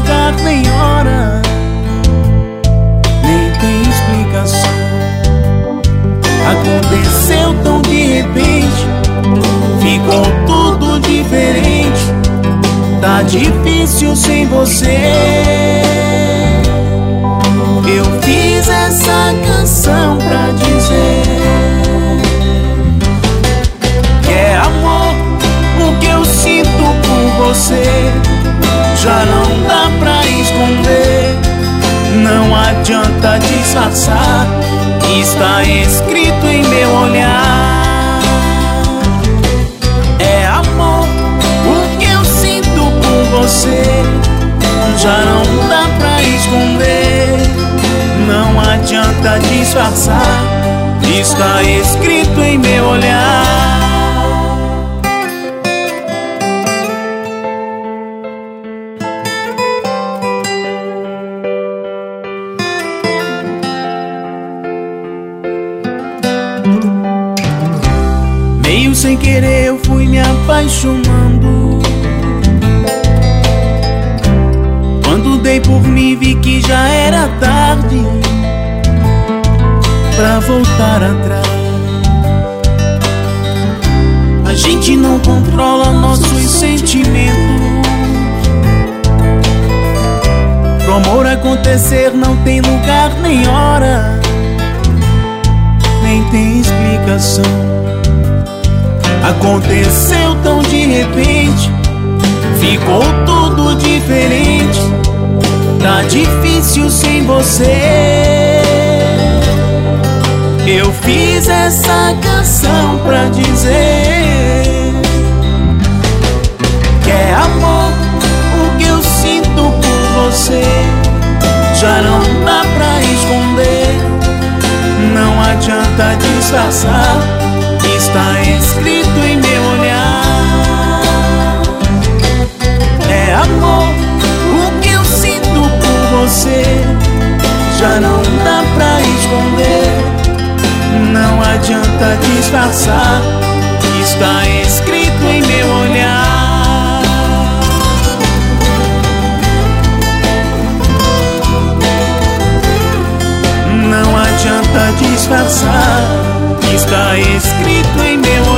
lugar nem hora, nem tem explicação. Aconteceu tão de repente, ficou tudo diferente. Tá difícil sem você. Eu fiz essa canção pra dizer que é amor o que eu sinto por você. Já não dá pra esconder, não adianta disfarçar, está escrito em meu olhar. É amor o que eu sinto por você. Já não dá pra esconder, não adianta disfarçar, está escrito em meu olhar. Meio sem querer eu fui me apaixonando. Quando dei por mim vi que já era tarde pra voltar atrás. A gente não controla nossos sentimentos. Pro amor acontecer não tem lugar nem hora, nem tem explicação. Aconteceu tão de repente, ficou tudo diferente. Tá difícil sem você. Eu fiz essa canção pra dizer que é amor o que eu sinto por você. Já não dá pra esconder, não adianta disfarçar, está escrito em meu olhar. É amor o que eu sinto por você. Já não dá pra esconder, não adianta disfarçar, está escrito em meu olhar. Não adianta disfarçar, está escrito em meu olhar.